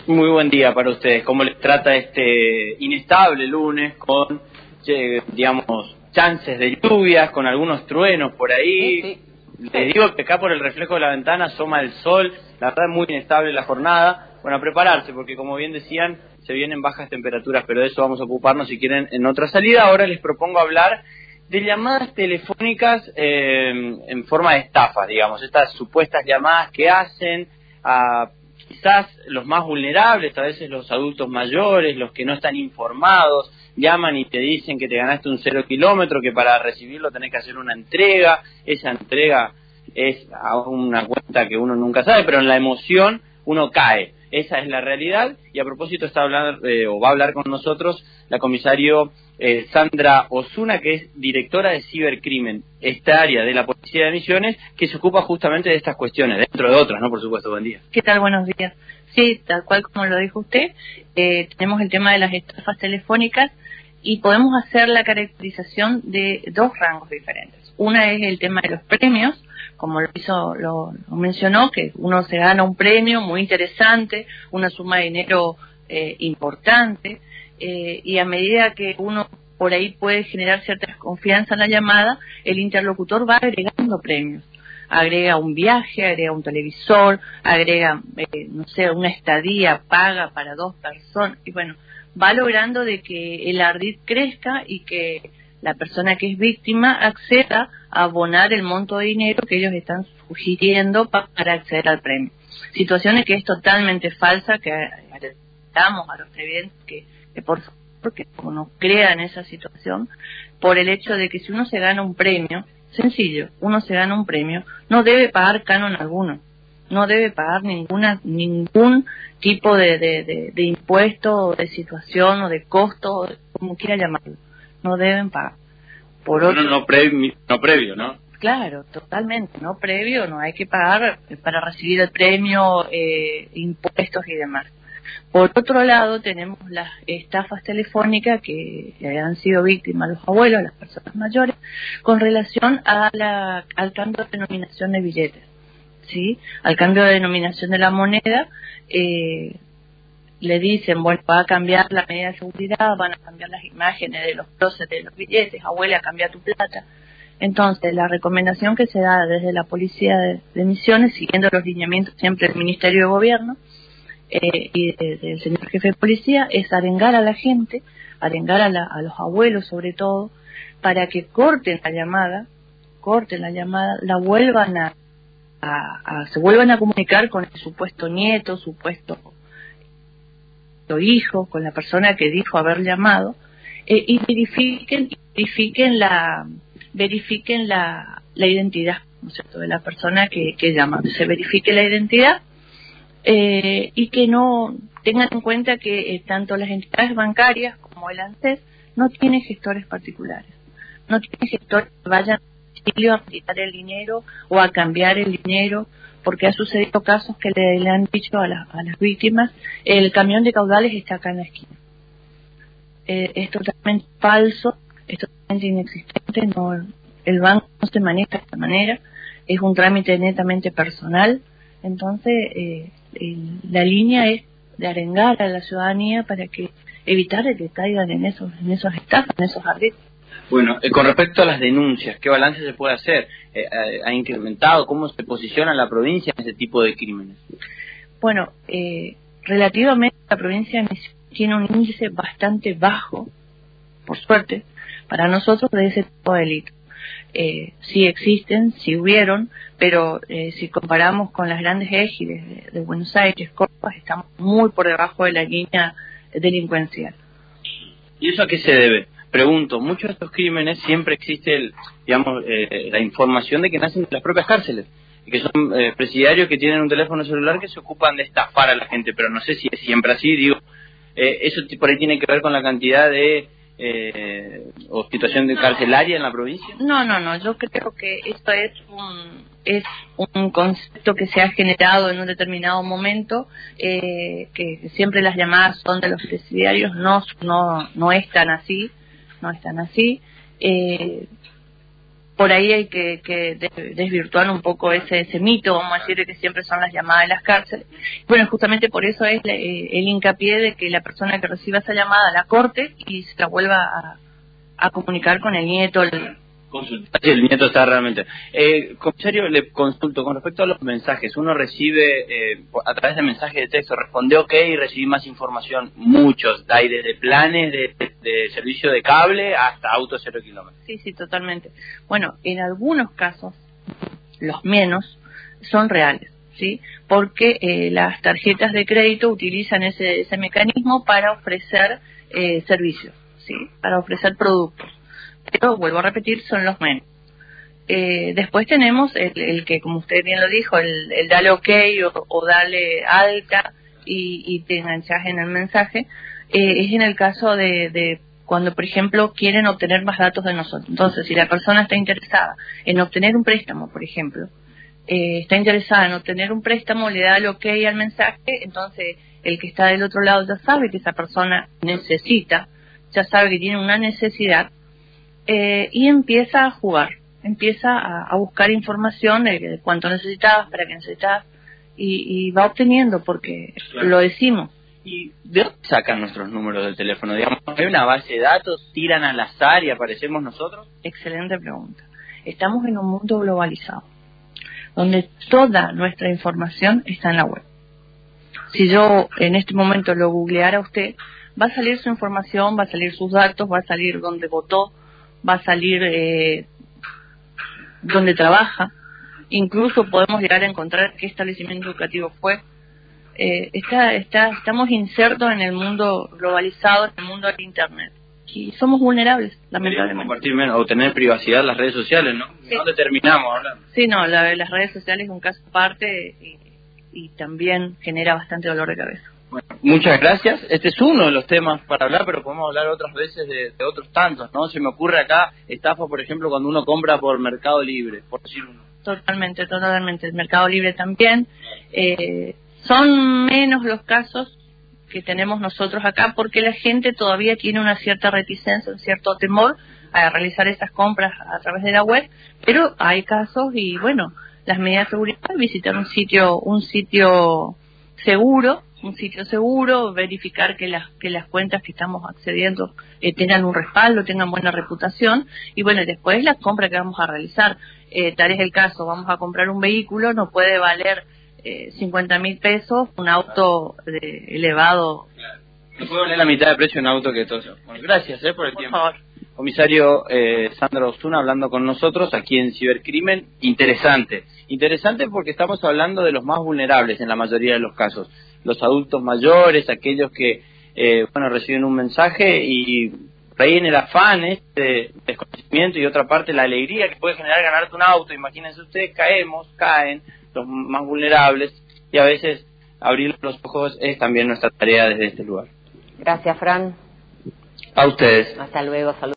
Muy buen día para ustedes. ¿Cómo les trata este inestable lunes con, digamos, chances de lluvias, con algunos truenos por ahí? Sí. Les digo que acá por el reflejo de la ventana asoma el sol, la verdad es muy inestable la jornada. Bueno, a prepararse porque como bien decían, se vienen bajas temperaturas, pero de eso vamos a ocuparnos si quieren en otra salida. Ahora les propongo hablar de llamadas telefónicas en forma de estafa, digamos, estas supuestas llamadas que hacen a quizás los más vulnerables, a veces los adultos mayores, los que no están informados, llaman y te dicen que te ganaste un 0 kilómetro, que para recibirlo tenés que hacer una entrega, esa entrega es a una cuenta que uno nunca sabe, pero en la emoción uno cae, esa es la realidad. Y a propósito va a hablar con nosotros la comisario Sandra Osuna, que es directora de cibercrimen, esta área de la Policía de Misiones, que se ocupa justamente de estas cuestiones, dentro de otras, ¿no? Por supuesto, buen día. ¿Qué tal? Buenos días. Sí, tal cual como lo dijo usted, tenemos el tema de las estafas telefónicas y podemos hacer la caracterización de dos rangos diferentes. Una es el tema de los premios, como lo mencionó, que uno se gana un premio muy interesante, una suma de dinero importante, y a medida que uno por ahí puede generar cierta desconfianza en la llamada, el interlocutor va agregando premios. Agrega un viaje, agrega un televisor, agrega, no sé, una estadía paga para 2 personas, y bueno, va logrando de que el ardid crezca y que la persona que es víctima acceda a abonar el monto de dinero que ellos están sugiriendo para acceder al premio. Situaciones que es totalmente falsa, que damos a los televidentes que por favor que no crean esa situación, por el hecho de que si uno se gana un premio, sencillo, uno se gana un premio, no debe pagar canon alguno, no debe pagar ningún tipo de impuesto, o de situación, o de costo, como quiera llamarlo, no deben pagar. Por otro, no previo, ¿no? Claro, totalmente, no previo, no hay que pagar para recibir el premio, impuestos y demás. Por otro lado, tenemos las estafas telefónicas que han sido víctimas los abuelos, las personas mayores, con relación a al cambio de denominación de billetes, ¿sí? Al cambio de denominación de la moneda, le dicen, bueno, va a cambiar la medida de seguridad, van a cambiar las imágenes de los próceres de los billetes, abuela, cambia tu plata. Entonces, la recomendación que se da desde la Policía de Misiones, siguiendo los lineamientos siempre del Ministerio de Gobierno, y del señor jefe de policía, es arengar a la gente, arengar a los abuelos sobre todo, para que corten la llamada, la vuelvan se vuelvan a comunicar con el supuesto nieto, supuesto hijo, con la persona que dijo haber llamado, y verifiquen la identidad, ¿no es cierto?, de la persona que llama. Se verifique la identidad, y que no tengan en cuenta que tanto las entidades bancarias como el ANSES no tienen gestores particulares, no tienen gestores que vayan a retirar el dinero o a cambiar el dinero, porque ha sucedido casos que le han dicho a las víctimas, el camión de caudales está acá en la esquina. Es totalmente falso, es totalmente inexistente, el banco no se maneja de esta manera, es un trámite netamente personal. Entonces, la línea es de arengar a la ciudadanía para que evitar que caigan en esos estafas, en esos ardites. Bueno, con respecto a las denuncias, ¿qué balance se puede hacer? ¿Ha incrementado? ¿Cómo se posiciona la provincia en ese tipo de crímenes? Bueno, relativamente la provincia de Misiones tiene un índice bastante bajo, por suerte, para nosotros de ese tipo de delitos. Sí existen, sí hubieron, pero si comparamos con las grandes égides de Buenos Aires, Córdoba, estamos muy por debajo de la línea delincuencial. ¿Y eso a qué se debe? Pregunto, muchos de estos crímenes siempre existe la información de que nacen de las propias cárceles, y que son presidiarios que tienen un teléfono celular que se ocupan de estafar a la gente, pero no sé si es siempre así, digo, eso por ahí tiene que ver con la cantidad de o situación de carcelaria en la provincia. No, yo creo que esto es un concepto que se ha generado en un determinado momento, que siempre las llamadas son de los presidiarios, no es tan así, por ahí hay que desvirtuar un poco ese mito, vamos a decir, de que siempre son las llamadas de las cárceles. Bueno, justamente por eso es el hincapié de que la persona que reciba esa llamada la corte y se la vuelva a comunicar con el nieto. Consultar si el nieto está realmente. Comisario, le consulto, con respecto a los mensajes, uno recibe a través de mensajes de texto, responde OK y recibí más información, muchos, hay desde planes de servicio de cable hasta autos 0 kilómetros. Sí, totalmente. Bueno, en algunos casos, los menos, son reales, ¿sí? Porque las tarjetas de crédito utilizan ese mecanismo para ofrecer servicios, ¿sí? Para ofrecer productos. Pero, vuelvo a repetir, son los menos. Después tenemos el que, como usted bien lo dijo, el dale OK o dale alta y te enganchas en el mensaje, es en el caso de cuando, por ejemplo, quieren obtener más datos de nosotros. Entonces, si la persona está interesada en obtener un préstamo, por ejemplo, está interesada en obtener un préstamo, le da el OK al mensaje, entonces el que está del otro lado ya sabe que esa persona necesita, ya sabe que tiene una necesidad, y empieza a jugar, empieza a buscar información de cuánto necesitabas, para qué necesitabas, y va obteniendo, porque claro, lo decimos. ¿Y de dónde sacan nuestros números del teléfono? Digamos, ¿hay una base de datos, tiran al azar y aparecemos nosotros? Excelente pregunta. Estamos en un mundo globalizado, donde toda nuestra información está en la web. Si yo en este momento lo googleara a usted, va a salir su información, va a salir sus datos, va a salir dónde votó, va a salir dónde trabaja, incluso podemos llegar a encontrar qué establecimiento educativo fue. Estamos insertos en el mundo globalizado, en el mundo del Internet, y somos vulnerables, lamentablemente. Compartir menos, o tener privacidad en las redes sociales, ¿no? Sí. ¿Dónde terminamos hablando? Sí, no, las redes sociales es un caso aparte y también genera bastante dolor de cabeza. Bueno, muchas gracias. Este es uno de los temas para hablar, pero podemos hablar otras veces de otros tantos, ¿no? Se me ocurre acá estafa, por ejemplo, cuando uno compra por Mercado Libre, por decir uno. Totalmente. El Mercado Libre también. Son menos los casos que tenemos nosotros acá, porque la gente todavía tiene una cierta reticencia, un cierto temor a realizar esas compras a través de la web, pero hay casos y, bueno, las medidas de seguridad, visitar un sitio seguro, verificar que las cuentas que estamos accediendo tengan un respaldo, tengan buena reputación, y bueno, después la compra que vamos a realizar, tal es el caso, vamos a comprar un vehículo, no puede valer 50.000 pesos, un auto elevado. Claro. No puede valer la mitad de precio un auto que todo eso. Bueno, gracias por el tiempo. Por favor. Comisario Sandra Osuna hablando con nosotros aquí en Cibercrimen. Interesante porque estamos hablando de los más vulnerables en la mayoría de los casos. Los adultos mayores, aquellos que reciben un mensaje y por ahí en el afán de desconocimiento y otra parte la alegría que puede generar ganarte un auto. Imagínense ustedes, caen los más vulnerables, y a veces abrir los ojos es también nuestra tarea desde este lugar. Gracias, Fran. A ustedes. Hasta luego, saludos.